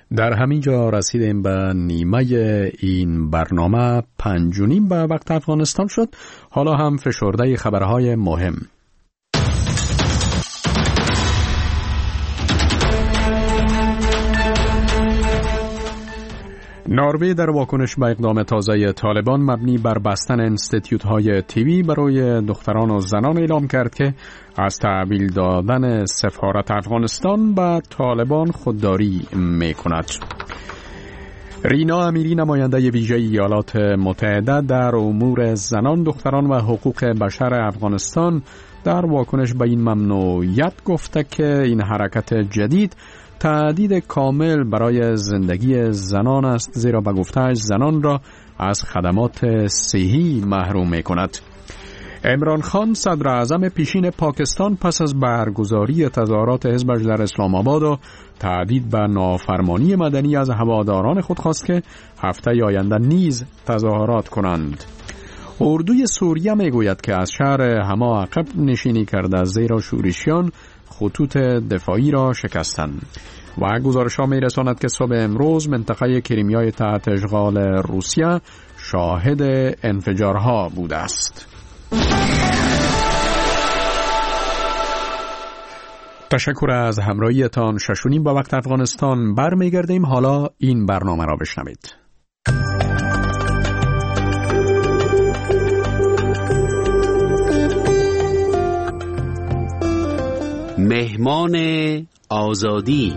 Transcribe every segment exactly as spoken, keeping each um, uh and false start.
در همین جا رسیدیم به نیمه این برنامه. پنج و نیم به وقت افغانستان شد. حالا هم فشرده خبرهای مهم. نروژ در واکنش به اقدام تازه طالبان مبنی بر بستن انستیتیوت های تیوی برای دختران و زنان اعلام کرد که از تحویل دادن سفارت افغانستان به طالبان خودداری می کند. رینا امیری، نماینده ویژه ایالات متحده در امور زنان، دختران و حقوق بشر افغانستان، در واکنش به این ممنوعیت گفته که این حرکت جدید تهدید کامل برای زندگی زنان است، زیرا به گفته‌اش زنان را از خدمات صحی محروم می کند. عمران خان، صدر اعظم پیشین پاکستان، پس از برگزاری تظاهرات حزبش در اسلام آباد و تهدید به نافرمانی مدنی از هواداران خود خواست که هفته آینده نیز تظاهرات کنند. اردوی سوریه می گوید که از شهر حما عقب نشینی کرده، زیرا شورشیان خطوط دفاعی را شکستند. و گزارش ها می رساند که صبح امروز منطقه کریمیای تحت اشغال روسیه شاهد انفجارها بوده است. تشکر از همراهیتان. شش و نیم به وقت افغانستان برمیگردیم. حالا این برنامه را بشنوید. مهمان آزادی.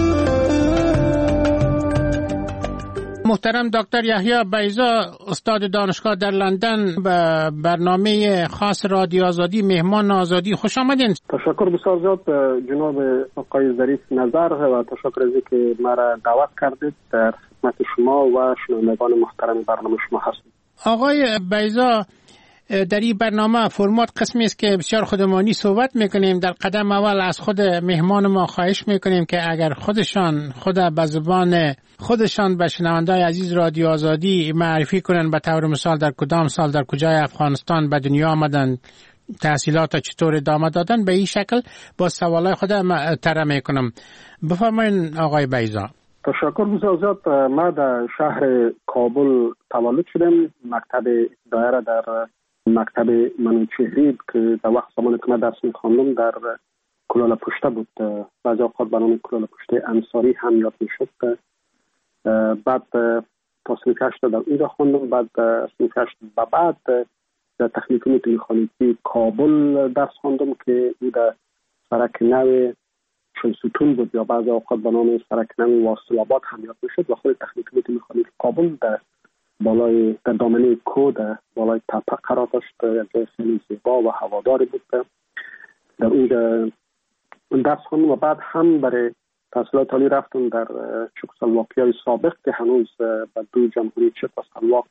محترم دکتر یحیی بیضا، استاد دانشگاه در لندن، به برنامه خاص رادیو آزادی مهمان آزادی خوش آمدین. تشکر بسیار زیاد جناب آقای ظریف نظر و تشکر از اینکه مرا دعوت کردید. در خدمت شما و شنوندگان محترم برنامه شما هستم. آقای بیضا، در این برنامه فرمات قسمی است که بسیار خودمانی صحبت میکنیم. در قدم اول از خود مهمان ما خواهش میکنیم که اگر خودشان خود به زبان خودشان به شنونده‌های عزیز رادیو آزادی معرفی کنن، به طور مثال در کدام سال در کجای افغانستان به دنیا آمدن، تحصیلات چطور ادامه دادن، به این شکل با سوالای خود طرح میکنم. بفرمایید آقای بیضا. تشکر بسیار زیاد. ما در شهر کابل تولد شدم. مکتب دایره در مکتب منوچهری که در وقت زمانی که من درس می‌خواندم در کلاله پشته بود، بعضی اوقات به نام کلاله پشته انصاری هم یاد میشد. بعد تا صنف هشت در اونجا خواندم. بعد صنف هشت به بعد در تکنیک میخانیکی کابل درس خواندم که او در سرک نو چلستون بود یا بعضی اوقات به نام سرک نو واصل آباد هم یاد میشد. و خود تکنیک میخانیک کابل در بالای در دامنه کو در بالای تپه قرار داشت. جای خیلی زیبا و هواداری بود. در اونجا درس خواندم و بعد هم برای تحصیلات عالی رفتم در چکسلواکیای سابق که هنوز به دو جمهوری چک و سلواک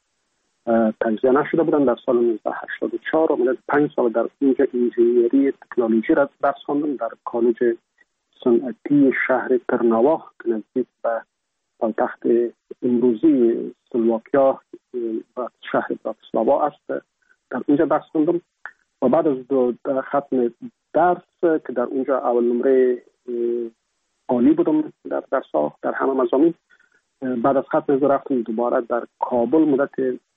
تجزیه نشده بودن. در سال نوزده هشتاد و چهار و پنج سال در اونجا انجینیری تکنولوژی را درس خواندم در کالج صنعتی شهر ترناوا که نزدیک به پایتخت امروزی سلواکیا و شهر براتسلاوا است. در اونجا درس خوندم و بعد از دو ختم درس که در اونجا اول نمره عالی بودم در درس‌ها در همه مضامین، بعد از ختم از رفتم دوباره در کابل. مدت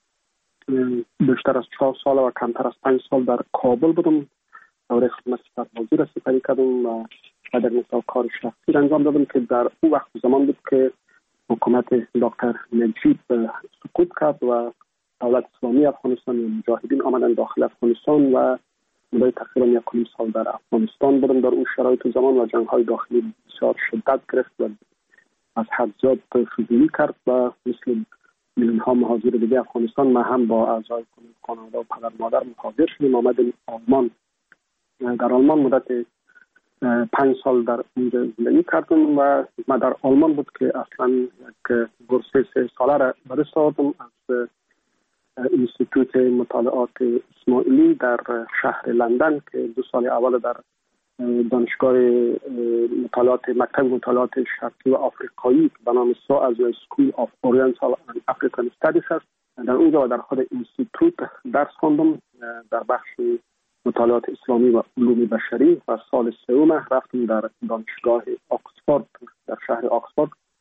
بیشتر از چهار سال و کمتر از پنج سال در کابل بودم. دوره خدمت سربازی را سپری کردم و در مثال کار شخصی انجام دادم که در اون وقت زمان بود که حکومت دکتر نجیب سقوط کرد و دولت اسلامی افغانستان و مجاهدین آمدن داخل افغانستان و مدت تقریبا یک و نیم سال در افغانستان بودم. در اون شرایط زمان و جنگ‌های داخلی بسیار شدت گرفت و از حد زیاد فضولی کرد و مثل میلیون‌ها مهاجر دیگه افغانستان ما هم با اعضای خانواده و پدر مادر مهاجر شدیم. آمدیم آلمان. در آلمان مدت پنج سال در اونجا زندگی کردم و من در آلمان بود که اصلا یک بورس سه ساله را به دست آوردم از انستیتوت مطالعات اسماعیلی در شهر لندن که دو سال اول در دانشگاه مطالعات مکتب مطالعات شرقی و آفریقایی به نام سو سکول آف اورینتال اند افریکن استادیز است. در اونجا و در خود انستیتوت درس خواندم در بخش مطالعات اسلامی و علوم بشری و سال سوم رفتم در دانشگاه آکسفورد در شهر آکسفورد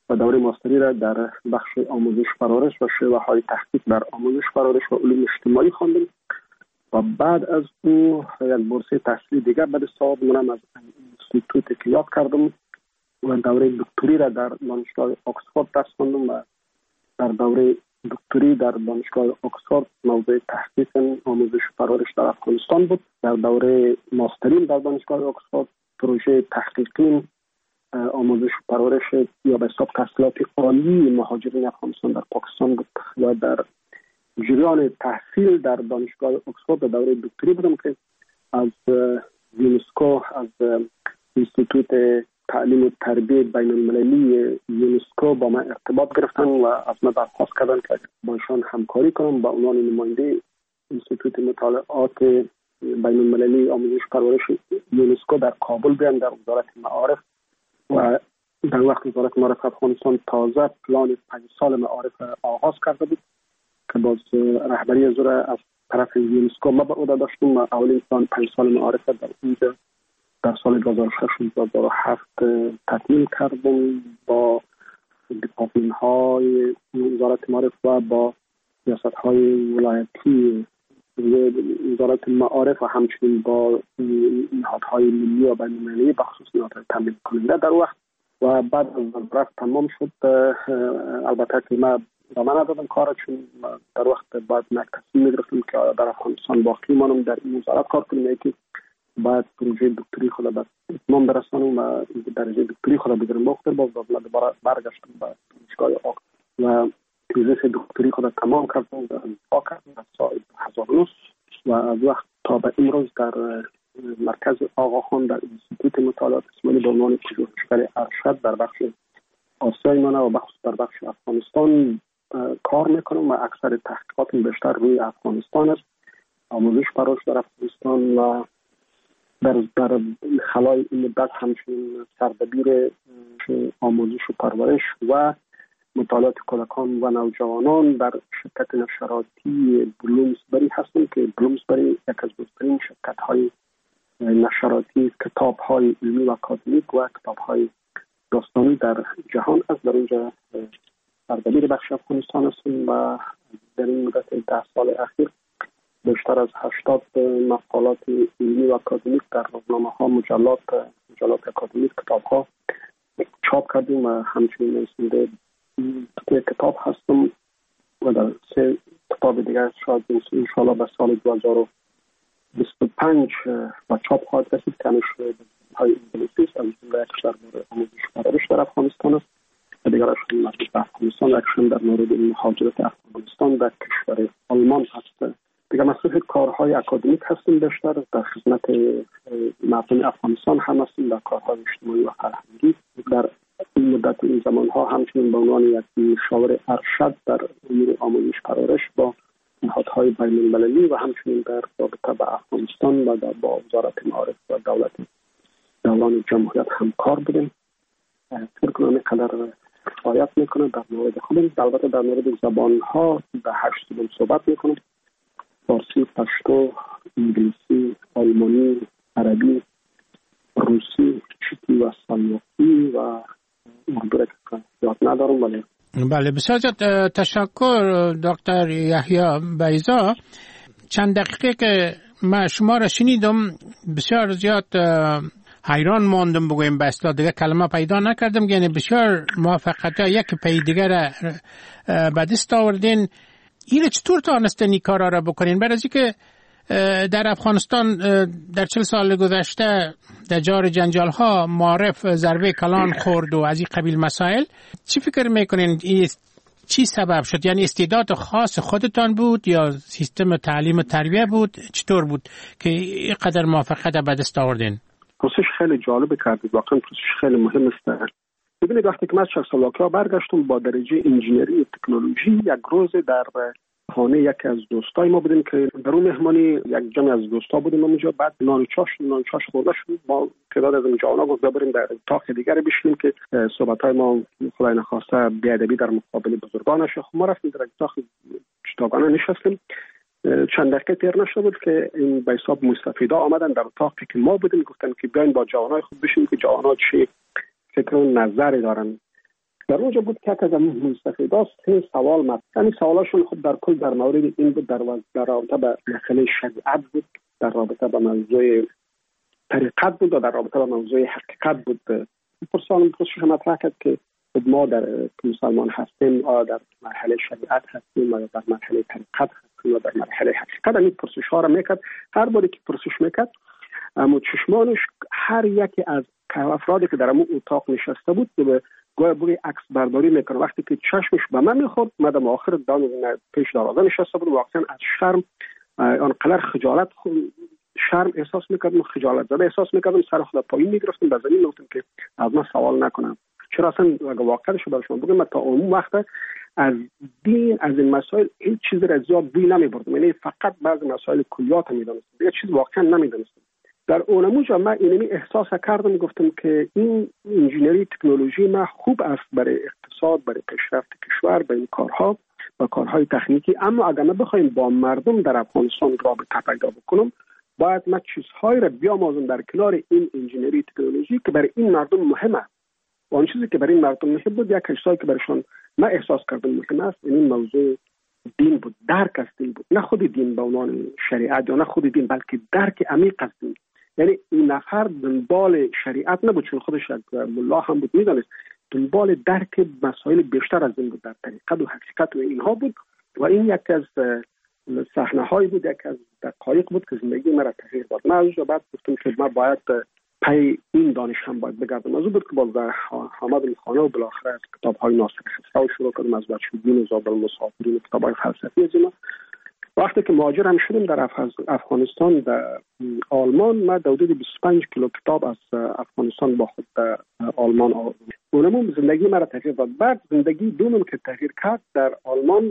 و دوره ماستری را در بخش آموزش پرورش و شیوه های تحقیق در آموزش پرورش و علوم اجتماعی خواندم و بعد از او یک بورسه تحصیلی دیگر بعد صاحب منم از اینستیتوت که یاد کردم و دوره دکتری را در دانشگاه آکسفورد درس خواندم و در دوره دکتری در دانشگاه آکسفورد موضوع تحقیق آموزش پرورش در افغانستان بود. در دوره ماسترین در دانشگاه آکسفورد پروژه تحقیقی آموزش پرورش یا به حساب تحصیلات عالی مهاجرین افغانستان در پاکستان بود و در جریان تحصیل در دانشگاه آکسفورد در دوره دکتری بودم که از یونسکو از اینستیتوت تعلیم و تربیه بین المللی یونسکو با من ارتباط گرفتن و از من درخواست کردن که باشان همکاری کنم با عنوان نماینده اینستیتوت مطالعات بین المللی آموزش پرورش یونسکو در کابل بیان در وزارت معارف و در وقت وزارت معارف افغانستان تازه پلان پنج سال معارف آغاز کرده بود که باز رهبری از از طرف یونسکو ما به عهده داشتیم و اولین پلان پنج سال معارف در اینجا در سال دو هزار و شش و دو هزار و هفت تکمیل کردم با دیپارتمان های وزارت معارف و با ریاست های ولایتی وزارت معارف و همچنین با نهادهای ملی و بین‌المللی بخصوص نهادهای تامین کننده در وقت و بعد از وزارت تمام شد. البته که ما ادامه ندادم کار چون در وقت بعد یک تصمیم گرفتم که در افغانستان باقی مانم در این وزارت کار کنم که بعد پروژه دکتری خود به اتمام برسانم و درجه دکتری خود بگیرم با باز دوباره برگشتم به دانشگاه آک و تیزیس دکتری خود تمام کردم در انتفاع کردم از سال دو هزار و نه و از وقت تا به امروز در مرکز آقاخان در اینستیتوت مطالعات اسماعیلی به عنوان پژوهشگر ارشد در بخش آسیای منه و بخصوص در بخش افغانستان کار میکنم و اکثر تحقیقاتم بیشتر روی افغانستان است، آموزش پرورش در افغانستان و در در خلال این مدت همچنین سردبیر آموزش و پرورش و مطالعات کودکان و نوجوانان در شرکت نشراتی بلومزبری هستم که بلومزبری یک از بزرگترین شرکت های نشراتی کتاب های علمی و اکادمیک و کتاب های داستانی در جهان است. در اینجا سردبیر بخش افغانستان هستم و در این مدت ده سال اخیر بیشتر از هشتاد مقالات علمی و اکادمیک در روزنامه ها، مجلات مجلات اکادمیک، کتاب ها چاپ کردیم و همچنین نویسنده کتاب هستم و در سه کتاب دیگر شاید ان شاء الله به سال دو هزار و بیست و پنج و چاپ خواهد رسید که همیشه های انگلیسی است. از جمله یکش در مورد آموزش پرورش در افغانستان است و دیگرش مربوط به افغانستان، یکشون در مورد مهاجرت افغانستان در کشور آلمان هست. دیگر مسئول کارهای اکادمیک هستیم، بیشتر در خدمت مردم افغانستان هم هستیم در کارهای اجتماعی و فرهنگی. در این مدت این زمان ها همچنین به عنوان یک مشاور ارشد در امور آموزش پرورش با نهادهای بین المللی و همچنین در رابطه با افغانستان و با وزارت معارف و دولت دوران جمهوریت همکار بودیم. فکر کنم اینقدر کفایت میکنه در مورد خودم. البته در مورد زبان ها به هشت زبان صحبت میکنم: فارسی، پشتو، انگلیسی، آلمانی، عربی، روسی، چکی و سامیاتی و اردو را که یاد ندارم. ولی بله، بسیار زیاد تشکر دکتر یحیی بیضا. چند دقیقه که من شما را شنیدم بسیار زیاد حیران ماندم، بگویم به اصطلاح دیگه کلمه پیدا نکردم. یعنی بسیار موفقیت یک پی دیگر به دست آوردین. این چطور تانستین این کارا را بکنین؟ برای اینکه در افغانستان در چهل سال گذشته در جار جنجال ها معارف ضربه کلان خورد و از این قبیل مسائل، چی فکر میکنین چی سبب شد؟ یعنی استعداد خاص خودتان بود یا سیستم تعلیم و تربیه بود؟ چطور بود که اینقدر موفقیت به دست آوردین؟ پرسش خیلی جالب کردید، واقعا پرسش خیلی مهم است. ببینید وقتی که من شش سال که برگشتم با درجه انجینری تکنولوژی، یک روز در خانه یکی از دوستای ما بودیم که در اون مهمانی یک جمع از دوستا بودیم اونجا. بعد نان چاش نان چاش خورده شد. ما تعداد از جوانا گفت بریم در اتاق دیگر بشینیم که صحبت‌های ما خدای نخواسته بی‌ادبی در مقابل بزرگان شه. ما رفتیم در اتاق چتاگانه نشستیم. چند دقیقه تیر نشده بود که این به حساب مستفیدا آمدن در اتاقی که ما بودیم، گفتن که بیاین با جوانای خود بشینیم که جوانا چی فکر و نظری دارن. در اونجا بود که از مستفیدا سه سوال مطرح، یعنی سوالاشون خود در کل در مورد این بود، در در رابطه با مسئله شریعت بود، در رابطه با موضوع طریقت بود و در رابطه با موضوع حقیقت بود. پرسان پرسش مطرح کرد که ما در مسلمان هستیم، آیا در مرحله شریعت هستیم یا در مرحله طریقت هستیم یا در مرحله حقیقت. این پرسش ها را میکرد. هر باری که پرسش میکرد اما چشمانش هر یکی از افرادی که در اون اتاق نشسته بود به گویا بوی عکس برداری میکنه. وقتی که چشمش به من میخورد، من در آخر دان پیش دروازه نشسته بود، واقعا از شرم آنقدر خجالت شرم احساس میکردم، خجالت زده احساس میکردم، سر خود پایین میگرفتم، به زمین میگفتم که از من سوال نکنم. چرا اصلا اگه واقعش رو برای شما بگم، من تا اون وقت از دین، از این مسائل هیچ چیزی را زیاد بوی نمیبردم، یعنی فقط بعضی مسائل کلیات میدونستم، دیگه چیز واقعا نمیدونستم. در اونموجا من اینمی احساس کردم، گفتم که این انجینری تکنولوژی ما خوب است برای اقتصاد، برای پیشرفت کشور، برای این کارها و کارهای تکنیکی، اما اگر ما بخوایم با مردم در افغانستان رابطه پیدا بکنم، باید ما چیزهایی را بیاموزم در کنار این انجینری تکنولوژی که برای این مردم مهمه. و اون چیزی که برای این مردم مهم بود، یک چیزی که برایشان من احساس کردم مهم است، این موضوع دین بود، درک از دین بود، نه خود دین به عنوان شریعت یا نه خود دین، بلکه درک عمیق از دین. یعنی این نفر دنبال شریعت نبود، چون خودش ملا هم بود، میدونست دنبال درک مسائل بیشتر از این بود، در طریقت و حقیقت و اینها بود. و این یک از صحنه هایی بود، یک از دقایق بود که زندگی مرا تغییر داد. من از بعد گفتم که من باید پی این دانش هم باید بگردم. از اون بود که باز آمدم خانه و بالاخره از کتاب های ناصر خسرو شروع کردم، از بچگی و زابل مسافرین، کتاب های فلسفی از اینا. وقتی که مهاجر هم شدم در افغانستان، در آلمان، من حدود بیست و پنج کیلو کتاب از افغانستان با خود در آلمان آوردم. اونم زندگی مرا تغییر داد. بعد زندگی دومم که تغییر کرد در آلمان،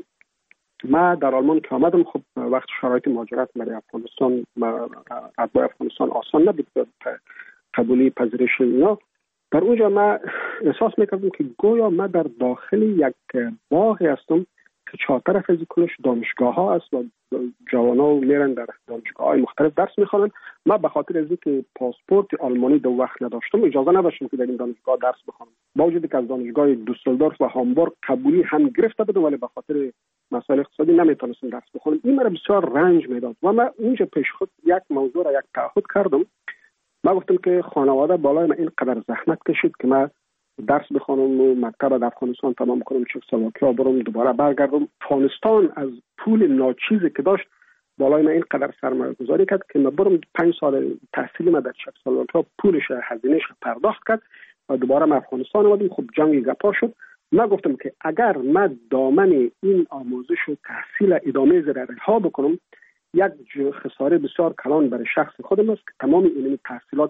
ما در آلمان که آمدم، خب وقت شرایط مهاجرت برای افغانستان اتباع افغانستان آسان نبود، قبولی پذیرش اینا. در اونجا ما احساس میکردم که گویا ما در داخل یک باغی هستم که چهار طرف از کلش دانشگاه ها است و جوانا میرن در دانشگاه های مختلف درس میخوانن. من به خاطر از اینکه پاسپورت آلمانی دو وقت نداشتم، اجازه نداشتم که در این دانشگاه درس بخوانم، با وجودی که از دانشگاه دوسلدورف و هامبورگ قبولی هم گرفته بودم، ولی به خاطر مسائل اقتصادی نمیتونستم درس بخوانم. این مرا بسیار رنج میداد و من اونجا پیش خود یک موضوع را یک تعهد کردم. من گفتم که خانواده بالای من اینقدر زحمت کشید که من درس بخوانم و مکتب در افغانستان تمام کنم، چکسلواکیا برم، دوباره برگردم. افغانستان از پول ناچیزی که داشت بالای من اینقدر سرمایه گذاری کرد که من برم پنج سال تحصیل من در چکسلواکیا پولش هزینه‌اش پرداخت کرد و دوباره من افغانستان آمدم. خب جنگ گپا شد. من گفتم که اگر من دامن این آموزش و تحصیل ادامه زیر رها بکنم، یک خساره بسیار کلان برای شخص خودم است که تمام این تحصیلات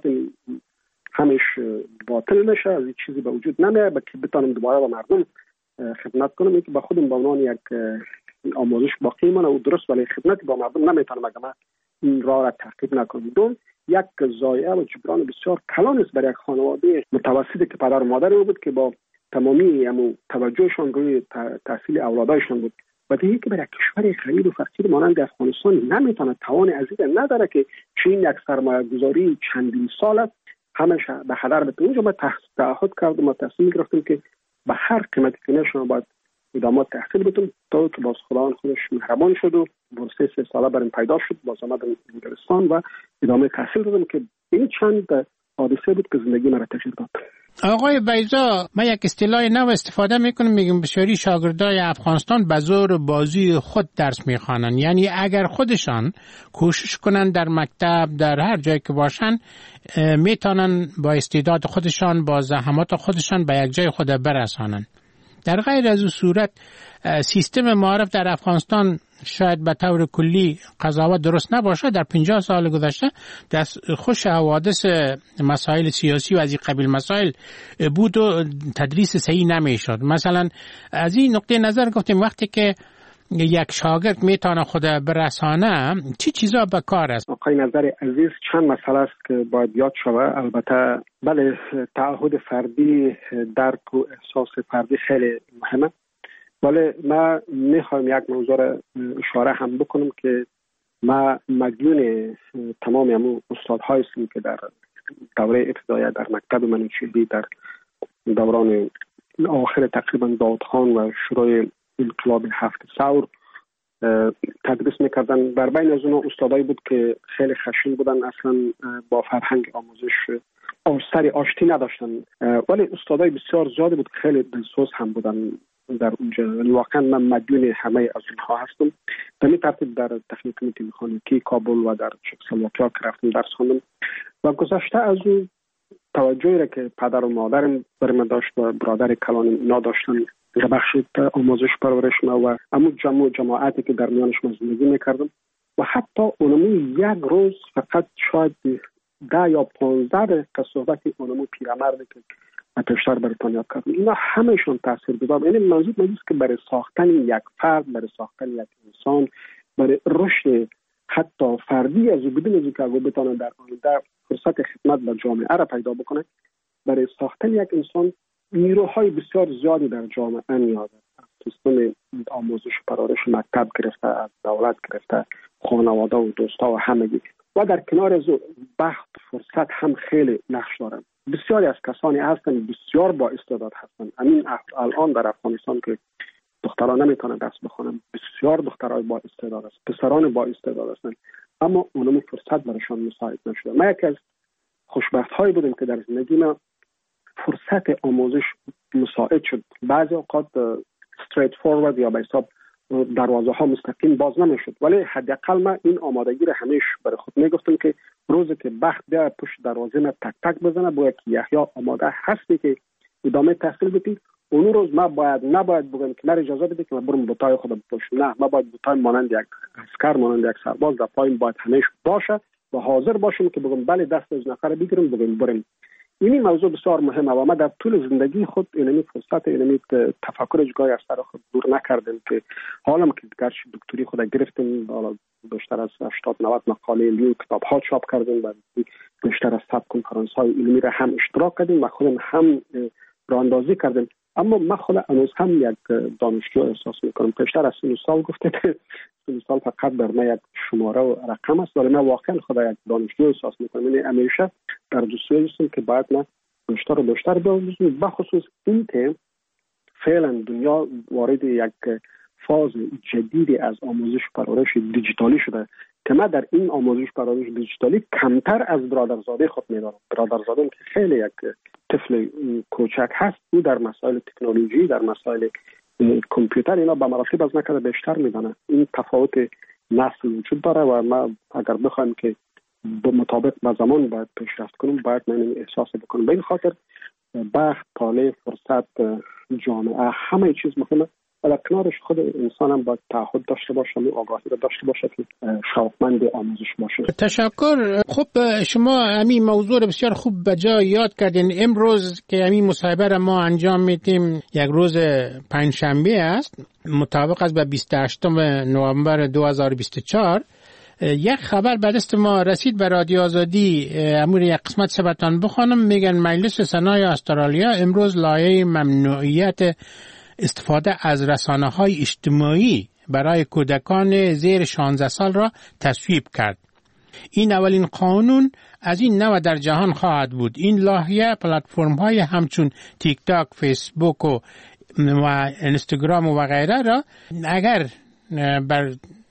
همش باطل نشه، از این چیزی به وجود نمیاد که بتونم دوباره با مردم خدمت کنم. اینکه با خودم به عنوان یک آموزش باقی منه و درست، ولی خدمت با مردم نمیتونم اگه من این راه را تعقیب نکنم. دوم، یک ضایعه و جبران بسیار کلان است برای یک خانواده متوسطی که پدر و مادر او بود که با تمامی همو توجهشان روی تحصیل اولادایشان بود. و دیگه که برای کشور غریب و فقیر مانند افغانستان نمیتونه توان عزیز نداره که چین یک سرمایه گذاری چندین سال است همش به هدر بده. اونجا ما تعهد کردم و تصمیم گرفتیم که به هر قیمتی که نشون باید ادامه تحصیل بدیم، تا که باز خداوند خودش مهربان شد و بورس سه ساله برام پیدا شد. باز آمدم انگلستان و ادامه تحصیل دادم که این چند حادثه بود که زندگی مرا تغییر داد. آقای بیضا، من یک اصطلاح نو استفاده میکنم، میگم بسیاری شاگردای افغانستان به زور بازی خود درس میخوانن. یعنی اگر خودشان کوشش کنن در مکتب، در هر جایی که باشن، میتونن با استعداد خودشان، با زحمات خودشان به یک جای خود برسانن. در غیر از این صورت سیستم معارف در افغانستان شاید به طور کلی قضاوت درست نباشه. در پنجاه سال گذشته خوش حوادث مسائل سیاسی و از این قبیل مسائل بود و تدریس صحیح نمیشد. مثلا از این نقطه نظر گفتیم وقتی که یک شاگرد میتونه خود برسانه، چی چیزا به کار است؟ آقای نظر عزیز، چند مسئله است که باید یاد شود. البته بله، تعهد فردی، درک و احساس فردی خیلی مهمه، ولی ما میخوایم یک موضوع را اشاره هم بکنم که ما مدیون تمام همون استادهای هستیم که در دوره ابتدایی در مکتب منوچهری در دوران آخر تقریبا داود خان و شروع انقلاب هفت ثور تدریس میکردن. در بین از اونها استادایی بود که خیلی خشن بودن، اصلا با فرهنگ آموزش سری آشتی نداشتن، ولی استادای بسیار زیادی بود که خیلی دلسوز هم بودن در اونجا. واقعا من مدیون همه از اینها هستم. به این ترتیب در تکنیک مکانیکی کابل و در چکسلواکیا که رفتم درس خواندم و گذشته از اون توجهی را که پدر و مادرم برم داشت و برادر کلانم اینا داشتن در بخش آموزش پرورش و امو جمع جماعتی که در میانش من زندگی میکردم و حتی اونمو یک روز فقط شاید ده یا پانزده دقیقه صحبتی اونمو پیرمردی که پیشتر براتون یاد کردم، اینا همهشون تاثیر گذار. یعنی منظور من است که برای ساختن یک فرد، برای ساختن یک انسان، برای رشد حتی فردی از بدون از اینکه بتونه در آینده فرصت خدمت به جامعه را پیدا بکنه، برای ساختن یک انسان نیروهای بسیار زیادی در جامعه نیاز است. سیستم آموزش پرورش مکتب گرفته، از دولت گرفته، خانواده و دوستا و همگی. و در کنار از بخت فرصت هم خیلی نقش دارن. بسیاری از کسانی هستن بسیار با استعداد هستن. همین الان در افغانستان که دختران نمیتونن درس بخونن، بسیار دخترای با استعداد است، پسران با استعداد هستن، اما اونم فرصت براشون مساعد نشده. من یکی از خوشبخت هایی بودم که در زندگی من فرصت آموزش مساعد شد. بعضی اوقات استریت فورورد یا به حساب دروازه ها مستقیم باز نمیشد، ولی حداقل من این آمادگی را همیشه برای خود میگفتم که روزی که بخت بیا پشت دروازه من تک تک بزنه، باید که یحیی آماده هستی که ادامه تحصیل بدی. اون روز من باید نباید بگم که من اجازه بده که من برم بوتای خودم بپوشم، نه، من باید بوتای مانند یک عسکر، مانند یک سرباز در پایم باید همیشه باشه و حاضر باشم که بگم بله دست از نفر بگیرم بگم بریم. این موضوع بسیار مهمه و من در طول زندگی خود اینمی فرصت اینمی تفکر جگای از سر خود دور نکردم که حالا که گرچه دکتری خود گرفتم، حالا بیشتر از هشتاد نود مقاله علمی کتاب ها چاپ کردیم و بیشتر از صد کنفرانس های علمی را هم اشتراک کردیم و خودم هم راهاندازی کردیم، اما من خود هنوز هم یک دانشجو احساس میکنم. بیشتر از سی سال گفته که سی سال فقط در من یک شماره و رقم است، ولی من واقعا خود یک دانشجو احساس میکنم. یعنی همیشه در جستجوی هستم که باید من بیشتر و بیشتر بیاموزم، بخصوص این که فعلا دنیا وارد یک فاز جدیدی از آموزش پرورش دیجیتالی شده که من در این آموزش پرورش دیجیتالی کمتر از برادرزاده خود میدارم. برادرزاده که خیلی یک طفل کوچک هست، او در مسائل تکنولوژی، در مسائل کامپیوتر اینا به مراتب از نکرده بیشتر میدانه. این تفاوت نسل وجود داره و ما اگر بخوایم که به مطابق با زمان باید پیشرفت کنیم، باید من احساس بکنم. به این خاطر بخت، طالع، فرصت، جامعه، همه چیز مهمه و در کنارش خود انسان هم باید تعهد داشته باشه و آگاهی داشته باشه که شوقمند آموزش باشه. تشکر. خب شما همین موضوع بسیار خوب به جا یاد کردین. امروز که همین مصاحبه را ما انجام میدیم یک روز پنجشنبه است، مطابق است به بیست و هشتم نوامبر دو هزار و بیست و چهار. یک خبر به دست ما رسید به رادیو آزادی، امور یک قسمت سبتان بخوانم. میگن مجلس سنای استرالیا امروز لایحه ممنوعیت استفاده از رسانه‌های اجتماعی برای کودکان زیر شانزده سال را تصویب کرد. این اولین قانون از این نوع در جهان خواهد بود. این لایحه پلتفرم‌های همچون تیک تاک، فیسبوک و, و اینستاگرام و غیره را اگر بر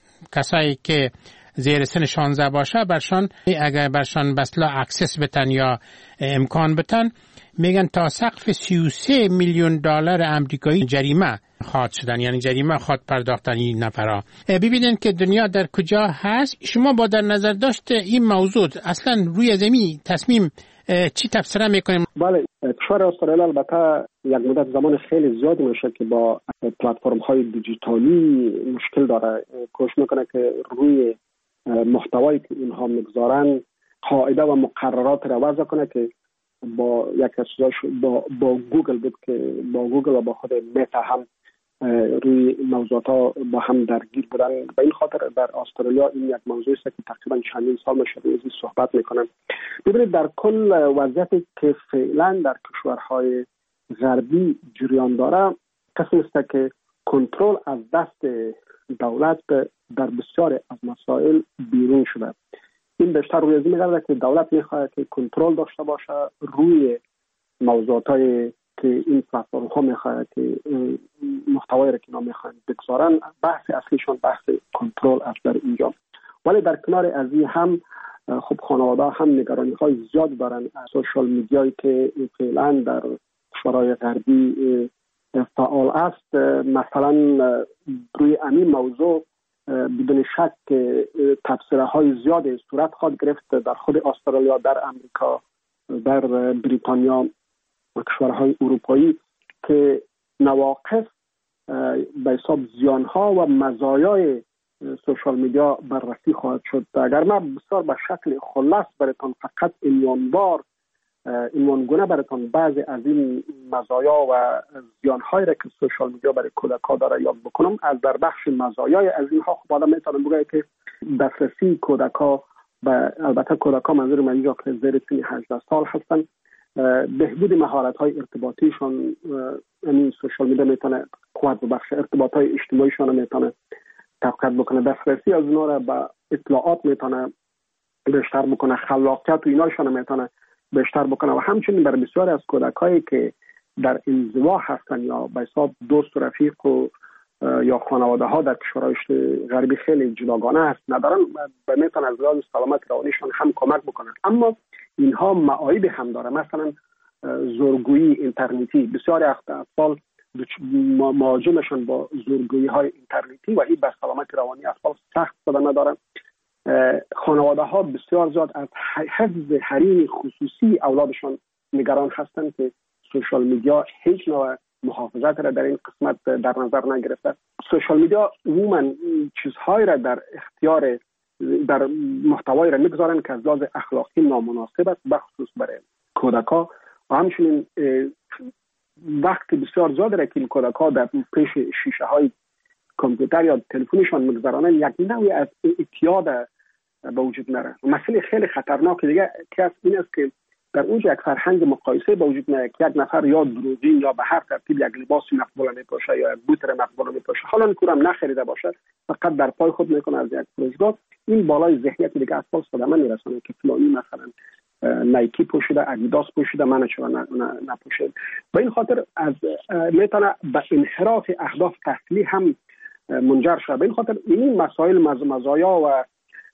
کسایی که زیر سن شانزده باشه برشان اگر برشان بسلا اکسس بتن یا امکان بتن، میگن تا سقف سی و سه میلیون دلار آمریکایی جریمه خواهد شدن، یعنی جریمه خواهد پرداختن این نفرها. ببینید که دنیا در کجا هست. شما با در نظر داشت این موضوع اصلا روی زمین تصمیم چی تفسیر میکنیم؟ بله، کشور استرالیا البته یک مدت زمان خیلی زیادی میشه که با پلتفرم های دیجیتالی مشکل داره، کوشش میکنه که روی محتوایی که اینها میگذارن قاعده و مقررات را وضع کنه که با یک از با با گوگل بود که با گوگل و با خود متا هم روی موضوعات ها با هم درگیر بودن. به این خاطر در استرالیا این یک موضوعی است که تقریبا چندین سال میشه روی این صحبت میکنن. ببینید در کل وضعیتی که فعلا در کشورهای غربی جریان داره، کسی است که کنترل از دست دولت در بسیار از مسائل بیرون شده. این بیشتر روی از این میگرده که دولت میخواد که کنترل داشته باشه روی موضوعاتهای که این پلتفرم ها میخواد که محتوایی را که اینا میخوان بگذارن، بحث اصلیشون بحث کنترل است در اینجا. ولی در کنار از این هم خب خانواده هم نگرانی های زیاد دارن از سوشال میدیایی که فعلا در کشورهای غربی فعال است. مثلا روی همین موضوع بدون شک تبصره های زیاد صورت خواهد گرفت در خود استرالیا، در امریکا، در بریتانیا و کشورهای اروپایی که نواقص به حساب زیانها و مزایای سوشال میدیا بررسی خواهد شد. اگر من بسیار به شکل خلاص براتون فقط عنوانوار عنوانگونه براتون بعضی از این مزایا و زیانهایی را که سوشال میدیا برای کودک‌ها داره یاد بکنم، از در بخش مزایای از اینها خب آدم میتونه بگه که دسترسی کودک‌ها و البته کودک‌ها منظور من اینجا که زیر سن هجده سال هستن، بهبود مهارت‌های ارتباطیشون، یعنی سوشال میدیا میتونه قوت بخش ارتباط‌های اجتماعیشون میتونه تقویت بکنه، دسترسی از اونا را به اطلاعات میتونه بیشتر بکنه، خلاقیت و ایناشون میتونه بیشتر بکنه و همچنین برای بسیاری از کودکایی که در انزوا هستن یا به حساب دوست و رفیق و یا خانواده ها در کشورهای غربی خیلی جداگانه هست ندارن، میتونه از لحاظ سلامت روانیشون هم کمک بکنن. اما اینها معایب هم داره، مثلا زورگویی اینترنتی، بسیاری اطفال مواجهشون با زورگویی های اینترنتی و این به سلامت روانی اطفال سخت صدمه داره. خانواده ها بسیار زیاد از حفظ حریم خصوصی اولادشان نگران هستند که سوشال میدیا هیچ نوع محافظت را در این قسمت در نظر نگرفته. سوشال میدیا عموما چیزهایی را در اختیار در محتوایی را میگذارن که از لحاظ اخلاقی نامناسب است، بخصوص برای کودک‌ها و همچنین وقت بسیار زیاد را که این کودک‌ها در پیش شیشه های کامپیوتر یا تلفنشان میگذارن، یک نوعی از اعتیاد به وجود میاره. مسئله خیلی خطرناک دیگه که این است که در اونجا یک فرهنگ مقایسه به وجود میاد که یک نفر یا دروغین یا به هر ترتیب یک لباس مقبول میپوشه یا یک بوت مقبول میپوشه، حالا کورم نخریده باشه، فقط در پای خود میکنه از یک فروشگاه، این بالای ذهنیت دیگه اطفال صدمه میرسونه که فلانی مثلا نایکی پوشیده، ادیداس پوشیده، من چرا نپوشید. به این خاطر از میتونه به انحراف اهداف تحصیلی هم منجر شده. به این خاطر این مسائل مزایا و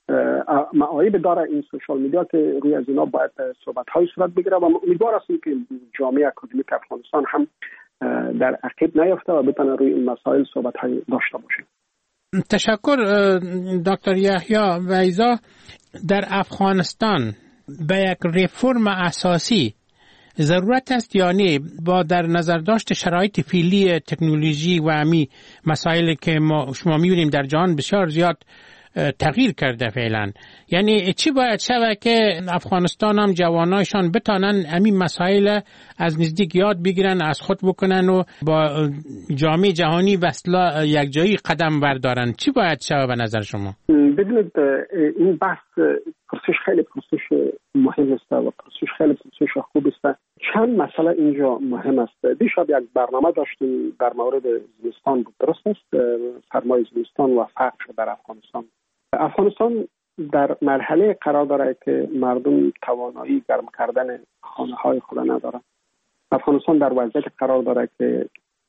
معایب داره این سوشال میدیا که روی از اینا باید صحبت‌های صورت بگیره و امیدوار هستیم که جامعه اکادمیک افغانستان هم در عقب نیفته و بتونه روی این مسائل صحبت‌های داشته باشه. تشکر دکتر یحیی ویزا. در افغانستان به یک ریفرم اساسی ضرورت است یا نه، با در نظر داشت شرایط فعلی تکنولوژی و امی مسائلی که ما شما می‌بینیم در جهان بسیار زیاد تغییر کرده فعلا، یعنی چی باید شود که افغانستان هم جوانایشان بتانن همین مسائل از نزدیک یاد بگیرن، از خود بکنن و با جامعه جهانی وصله یک جایی قدم بردارن؟ چی باید شود به نظر شما؟ ببینید این بحث پرسش خیلی پرسش مهم است و پرسش خیلی پرسش خوب است. چند مسئله اینجا مهم است. دیشب یک برنامه داشتیم در مورد زمستان بود، درست است؟ سرمای زمستان و فقر در افغانستان. افغانستان در مرحله قرار داره که مردم توانایی گرم کردن خانه های خود ندارن. افغانستان در وضعیت قرار داره که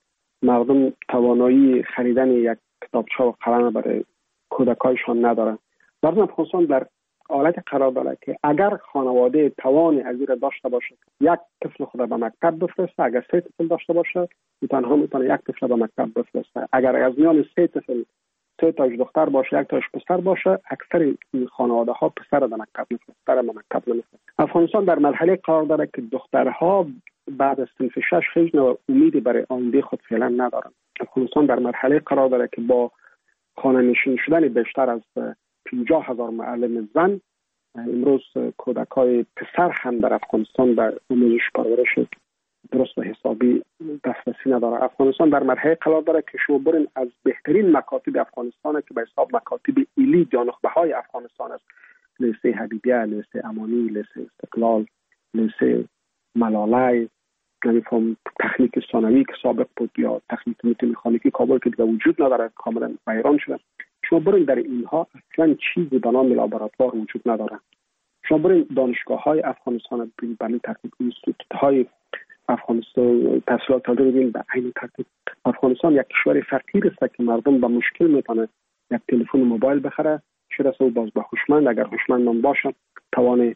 مردم توانایی خریدن یک کتابچه و قلم برای کودکایشان ندارن. مردم افغانستان در حالت قرار داره که اگر خانواده توانی از این داشته باشه یک طفل خود به مکتب بفرسته، اگر سه طفل داشته باشه تنها میتونه یک طفل به مکتب بفرسته. اگر از میان سه طفل سه تاش دختر باشه یک تاش پسر باشه، اکثر این خانواده ها پسر به مکتب میفرستن، پسر به مکتب نمیفرستن. افغانستان در مرحله قرار داره که دخترها بعد از صنف شش هیچ نوع امیدی برای آینده خود فعلا ندارن. افغانستان در مرحله قرار داره که با خانه نشین شدن بیشتر از پنجاه هزار معلم زن، امروز کودکای پسر هم در افغانستان در آموزش پرورش درست و حسابی دسترسی نداره. افغانستان در مرحله قرار داره که شما برین از بهترین مکاتب افغانستان که به حساب مکاتب ایلی جانخبه های افغانستان است، لیسه حبیبیه، لیسه امانی، لیسه استقلال، لیسه ملالای، یعنی تکنیک ثانوی که سابق بود یا تکنیک مکانیکی کابل که دیگه وجود نداره، کاملا ویران شده. شما برین در اینها اصلا چیزی به نام لابراتوار وجود نداره. شما برین دانشگاه های افغانستان ببینید، برای تکنیک اینستیتوت های افغانستان تحصیلات رو ببین به عین ترتیب افغانستان یک کشور فقیر است که مردم با مشکل میتونه یک تلفن موبایل بخره، چه رسه و باز به هوشمند اگر هوشمند نباشه توان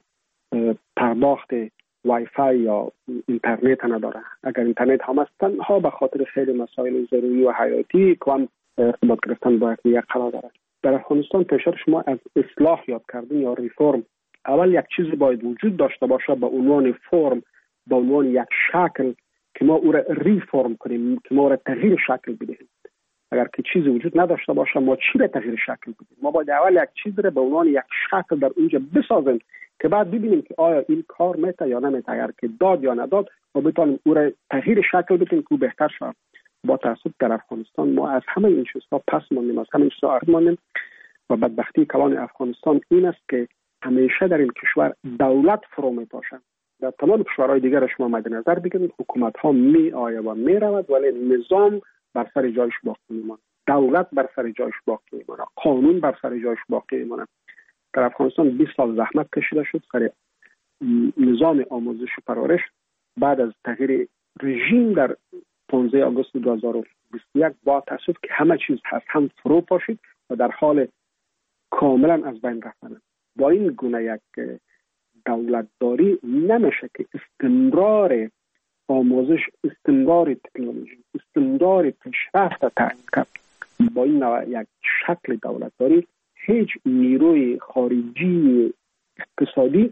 پرداخت وای فای یا اینترنت نداره. اگر اینترنت هم است تنها به خاطر خیلی مسائل ضروری و حیاتی که هم ارتباط گرفتن با یک قرار داره. در افغانستان پیشتر شما از اصلاح یاد کردن یا ریفرم، اول یک چیز باید وجود داشته باشه به عنوان فرم، به عنوان یک شکل که ما او را ریفرم کنیم، که ما او را تغییر شکل بدهیم. اگر که چیزی وجود نداشته باشه ما چی را تغییر شکل بدیم؟ ما باید اول یک چیز را به عنوان یک شکل در اونجا بسازیم که بعد ببینیم که آیا این کار میته یا نمیته. اگر که داد یا نداد ما بتونیم او را تغییر شکل بدیم که او بهتر شود. با تاسف در افغانستان ما از همه این چیزها پس ماندیم، از همه این چیزها عقب ماندیم و بدبختی کلان افغانستان این است که همیشه در این کشور دولت فرو میپاشه. در تمام کشورهای دیگر شما مد نظر بگیرید حکومت ها می آید و می رود ولی نظام بر سر جایش باقی میماند، دولت بر سر جایش باقی میماند، قانون بر سر جایش باقی میماند. در افغانستان بیست سال زحمت کشیده شد سر نظام آموزش و پرورش. بعد از تغییر رژیم در پانزده آگوست دو هزار و بیست و یک با تاسف که همه چیز هست هم فرو پاشید و در حال کاملا از بین رفتن. با این گونه یک دولتداری نمیشه که استمرار آموزش، استمرار تکنولوژی، استمرار پیشرفت تعیین کرد. با این نوع یک شکل دولتداری هیچ نیروی خارجی اقتصادی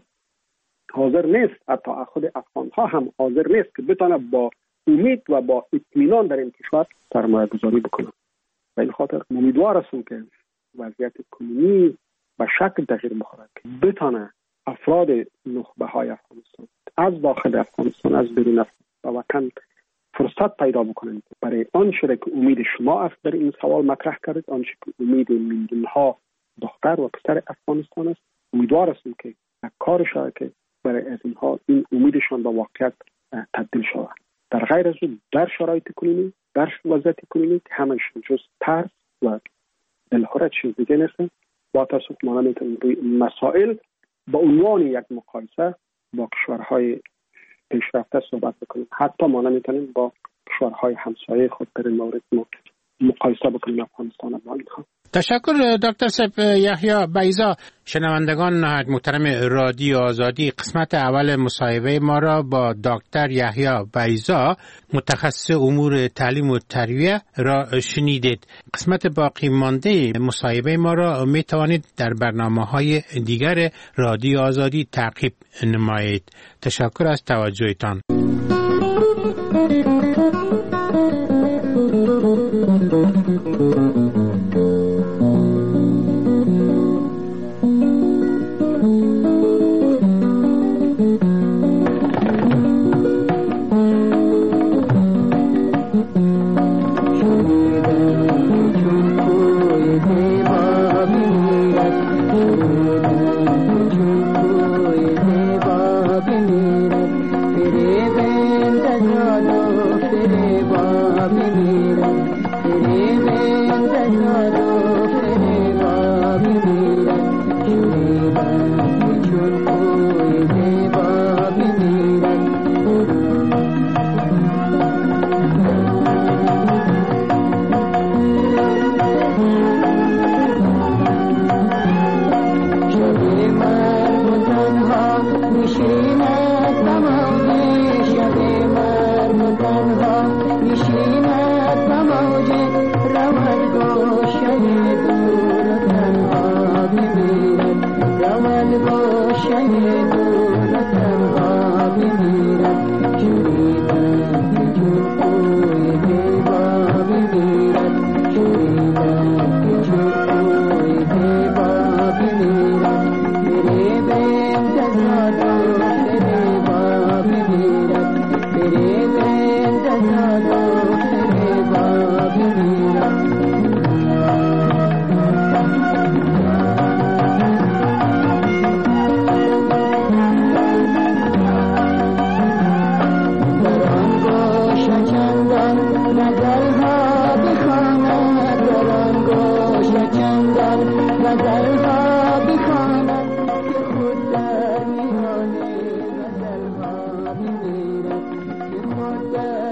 حاضر نیست، حتی خود افغان ها هم حاضر نیست که بتونه با امید و با اطمینان در این کشور سرمایه گذاری بکنه. و این خاطر امیدوار هستم که وضعیت کنونی به شکل تغییر بخوره که بتونه افراد نخبه های افغانستان از داخل افغانستان از بیرون افغانستان و وطن فرصت پیدا بکنند برای آنچه که امید شما است در این سوال مطرح کردید، آنچه که امید میلیون ها دختر و پسر افغانستان است. امیدوار هستم که کار شود که برای از اینها این امیدشان به واقعیت تبدیل شود. در غیر از اون در شرایط کنونی، در وضعیت کنونی که همش جز ترس و دلخوره چیز دیگه نیست. با تاسف ما نمیتونیم روی مسائل با عنوان یک مقایسه با کشورهای پیشرفته صحبت بکنیم. حتی ما نمیتونیم با کشورهای همسایه خود در این مورد مقایسه بکنیم افغانستان با اینها. تشکر دکتر صاحب یحیی بیضا. شنوندگان نهایت محترم رادیو آزادی، قسمت اول مصاحبه ما را با دکتر یحیی بیضا متخصص امور تعلیم و تربیت را شنیدید. قسمت باقی مانده مصاحبه ما را می توانید در برنامه‌های دیگر رادیو آزادی تعقیب نمایید. تشکر از توجهتان. Thank you.